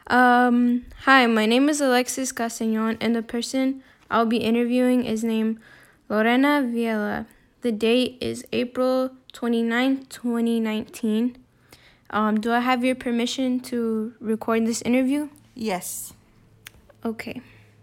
Hi, my name is Alexis Castañon, and the person I'll be interviewing is named Lorena Viela. The date is April 29th, 2019. Do I have your permission to record this interview? Yes. Okay.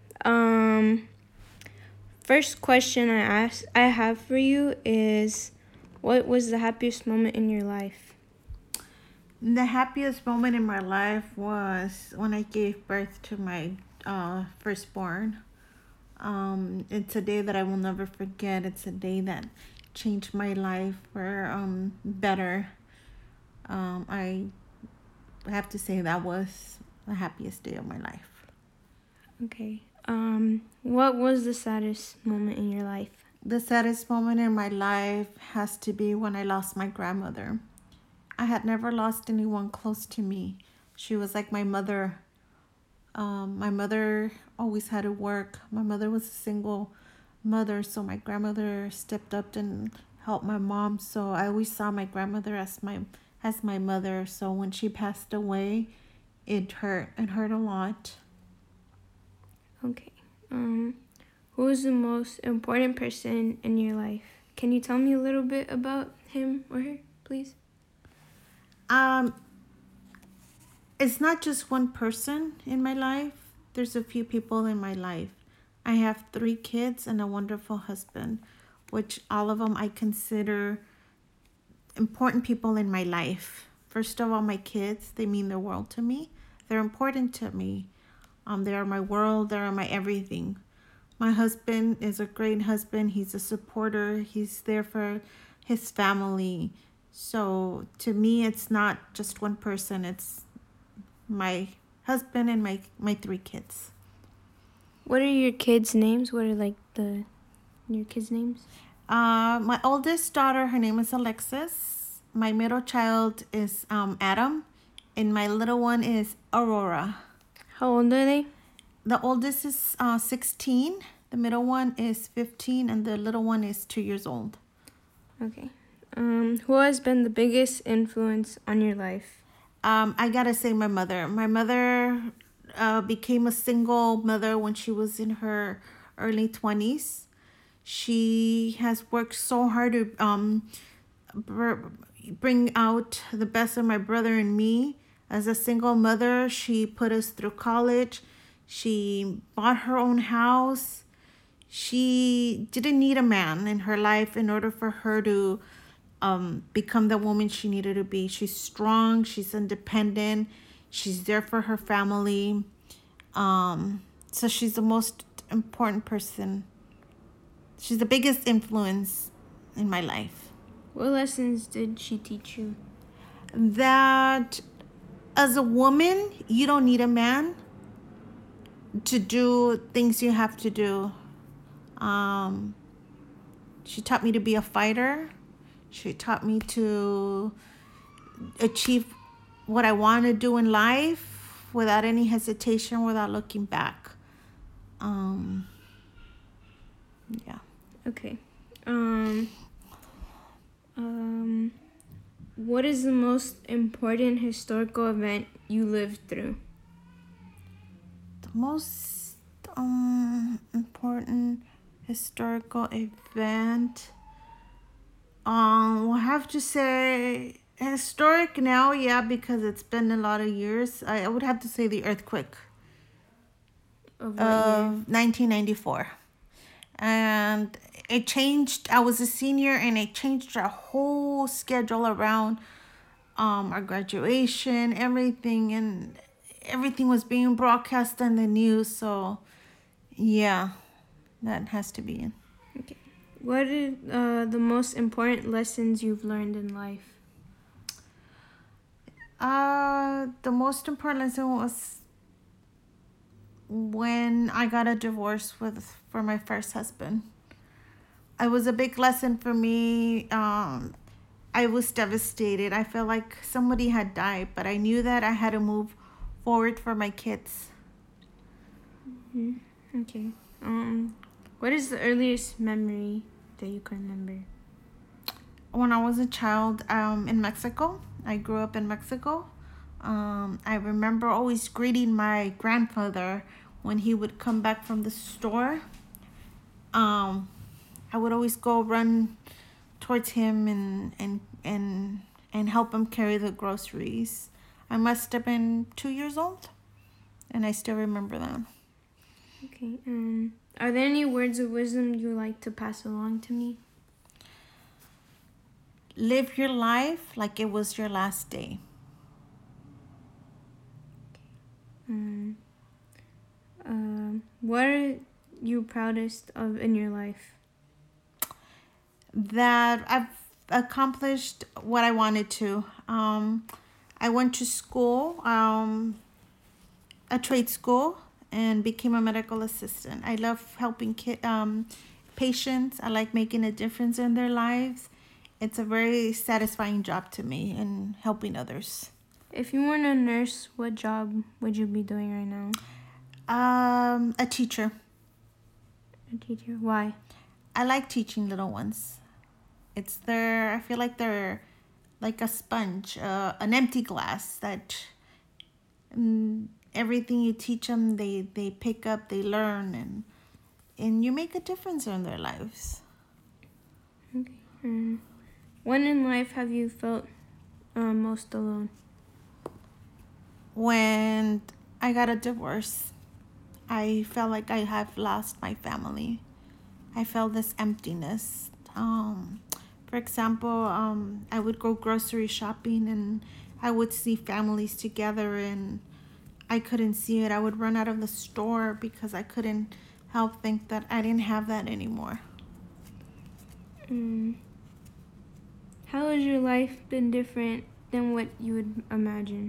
First question I have for you is, what was the happiest moment in your life? The happiest moment in my life was when I gave birth to my firstborn. It's a day that I will never forget. It's a day that changed my life for better. I have to say that was the happiest day of my life. Okay. What was the saddest moment in your life? The saddest moment in my life has to be when I lost my grandmother. I had never lost anyone close to me. She was like my mother. My mother always had to work. My mother was a single mother, so my grandmother stepped up and helped my mom. So I always saw my grandmother as my mother. So when she passed away, it hurt. It hurt a lot. Okay. Who is the most important person in your life? Can you tell me a little bit about him or her, please? It's not just one person in my life. There's a few people in my life. I have 3 kids and a wonderful husband, which all of them I consider important people in my life. First of all, my kids, they mean the world to me. They're important to me. They are my world. They are my everything. My husband is a great husband. He's a supporter. He's there for his family. So to me, it's not just one person. It's my husband and my 3 kids. What are your kids' names? What are your kids' names? My oldest daughter, her name is Alexis. My middle child is Adam, and my little one is Aurora. How old are they? The oldest is 16, the middle one is 15, and the little one is 2 years old. Okay. Who has been the biggest influence on your life? I gotta say my mother. My mother became a single mother when she was in her early 20s. She has worked so hard to bring out the best of my brother and me. As a single mother, she put us through college. She bought her own house. She didn't need a man in her life in order for her to become the woman she needed to be. She's strong. She's independent. She's there for her family. So she's the most important person. She's the biggest influence in my life. What lessons did she teach you? That as a woman, you don't need a man to do things you have to do. She taught me to be a fighter. She taught me to achieve what I want to do in life without any hesitation, without looking back. Yeah. Okay. What is the most important historical event you lived through? The most important historical event, we'll have to say historic now, yeah, because it's been a lot of years. I would have to say the earthquake Of what year? 1994. And it changed. I was a senior, and it changed our whole schedule around our graduation, everything, and everything was being broadcast on the news. So, yeah, that has to be it. Okay. What are the most important lessons you've learned in life? The most important lesson was when I got a divorce for my first husband. It was a big lesson for me. I was devastated. I felt like somebody had died, but I knew that I had to move forward for my kids. Mm-hmm. Okay. What is the earliest memory that you can remember? When I was a child, in Mexico, I grew up in Mexico. I I remember always greeting my grandfather when he would come back from the store. I would always go run towards him and help him carry the groceries. I must have been 2 years old, and I still remember that. Okay. Are there any words of wisdom you would like to pass along to me? Live your life like it was your last day. What are you proudest of in your life? That I've accomplished what I wanted to. I went to school, a trade school, and became a medical assistant. I love helping patients. I like making a difference in their lives. It's a very satisfying job to me and helping others. If you weren't a nurse, what job would you be doing right now? A teacher. A teacher. Why? I like teaching little ones. I feel like they're like a sponge, an empty glass that everything you teach them, they pick up, they learn, and you make a difference in their lives. Okay. When in life have you felt most alone? When I got a divorce, I felt like I have lost my family. I felt this emptiness. For example, I would go grocery shopping and I would see families together and I couldn't see it. I would run out of the store because I couldn't help think that I didn't have that anymore. How has your life been different than what you would imagine?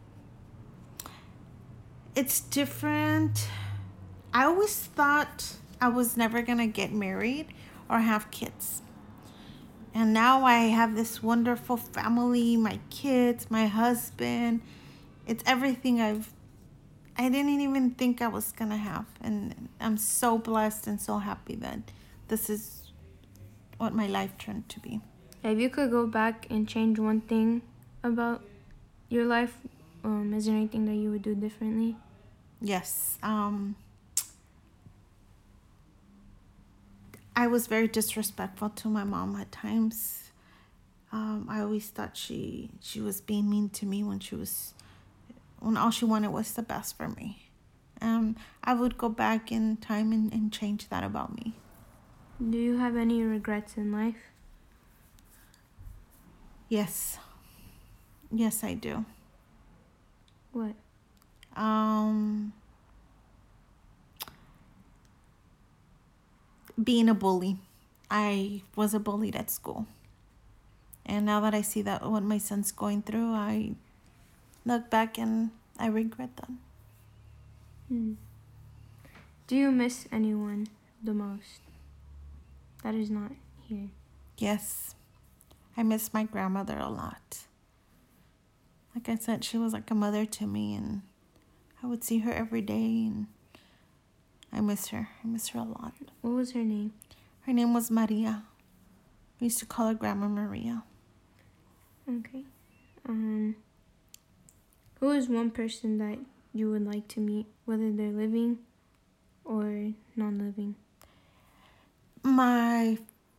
It's different. I always thought I was never going to get married or have kids. And now I have this wonderful family, my kids, my husband. It's everything I didn't even think I was going to have. And I'm so blessed and so happy that this is what my life turned to be. If you could go back and change one thing about your life, is there anything that you would do differently? Yes. I was very disrespectful to my mom at times. I always thought she was being mean to me when all she wanted was the best for me. I would go back in time and change that about me. Do you have any regrets in life? Yes. Yes, I do. What? Being a bully. I was a bullied at school. And now that I see that what my son's going through, I look back and I regret that. Do you miss anyone the most that is not here? Yes. I miss my grandmother a lot. Like I said, she was like a mother to me, and I would see her every day, and I miss her. I miss her a lot. What was her name? Her name was Maria. We used to call her Grandma Maria. Okay. Who is one person that you would like to meet, whether they're living or non-living? My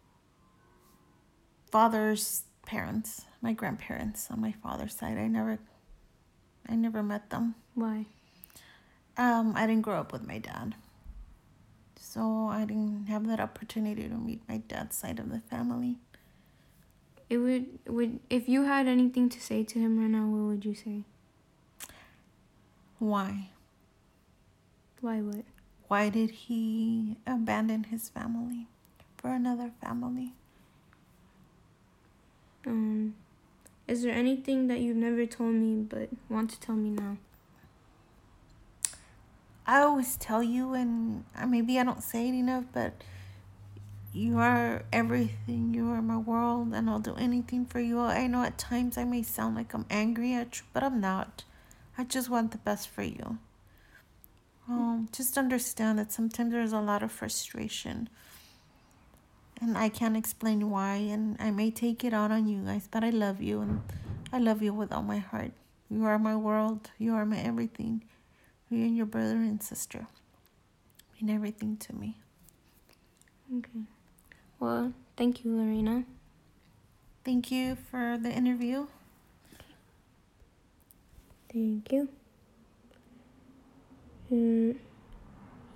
father's parents, my grandparents on my father's side. I never met them. Why? I didn't grow up with my dad, so I didn't have that opportunity to meet my dad's side of the family. It would if you had anything to say to him right now, what would you say? Why? Why what? Why did he abandon his family for another family? Is there anything that you've never told me but want to tell me now? I always tell you, and maybe I don't say it enough, but you are everything. You are my world, and I'll do anything for you. I know at times I may sound like I'm angry at you, but I'm not. I just want the best for you. Just understand that sometimes there's a lot of frustration, and I can't explain why, and I may take it out on you guys, but I love you, and I love you with all my heart. You are my world. You are my everything. You and your brother and sister mean everything to me. Okay. Well, thank you, Lorena. Thank you for the interview. Thank you.